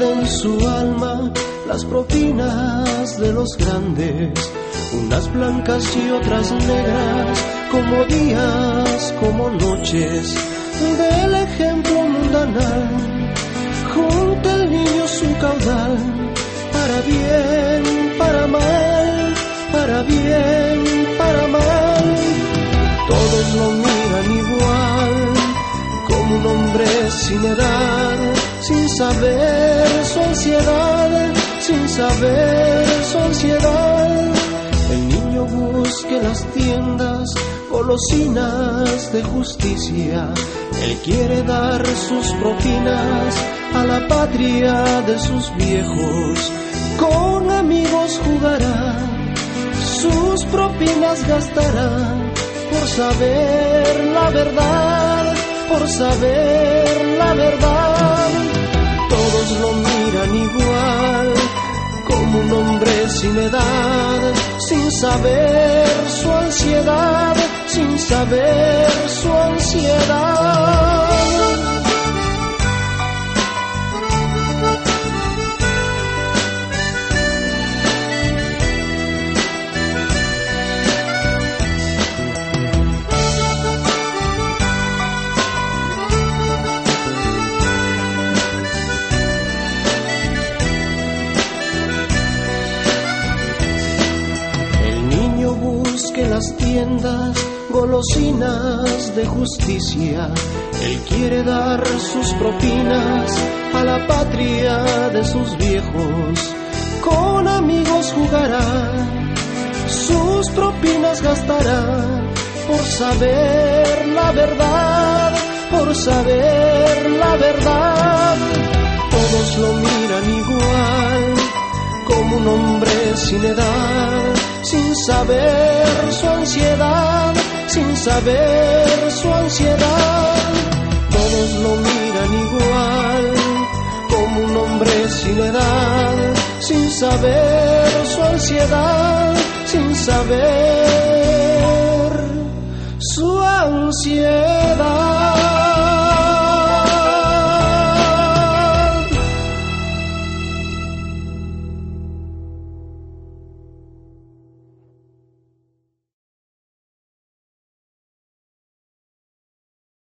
en su alma las propinas de los grandes, unas blancas y otras negras, como días, como noches, del ejemplo mundanal. Junta el niño su caudal, para bien, para mal, para bien, para mal. Todos lo miran igual, como un hombre sin edad, sin saber su ansiedad, sin saber su ansiedad. El niño busca en las tiendas golosinas de justicia. Él quiere dar sus propinas a la patria de sus viejos. Con amigos jugará, sus propinas gastará, por saber la verdad, por saber la verdad. Todos lo miran igual, como un hombre sin edad, sin saber su ansiedad, sin saber su ansiedad. En las tiendas golosinas de justicia, él quiere dar sus propinas a la patria de sus viejos. Con amigos jugará, sus propinas gastará, por saber la verdad, por saber la verdad. Todos lo miran igual, como un hombre sin edad, sin saber su ansiedad, sin saber su ansiedad. Todos lo miran igual, como un hombre sin edad, sin saber su ansiedad, sin saber su ansiedad.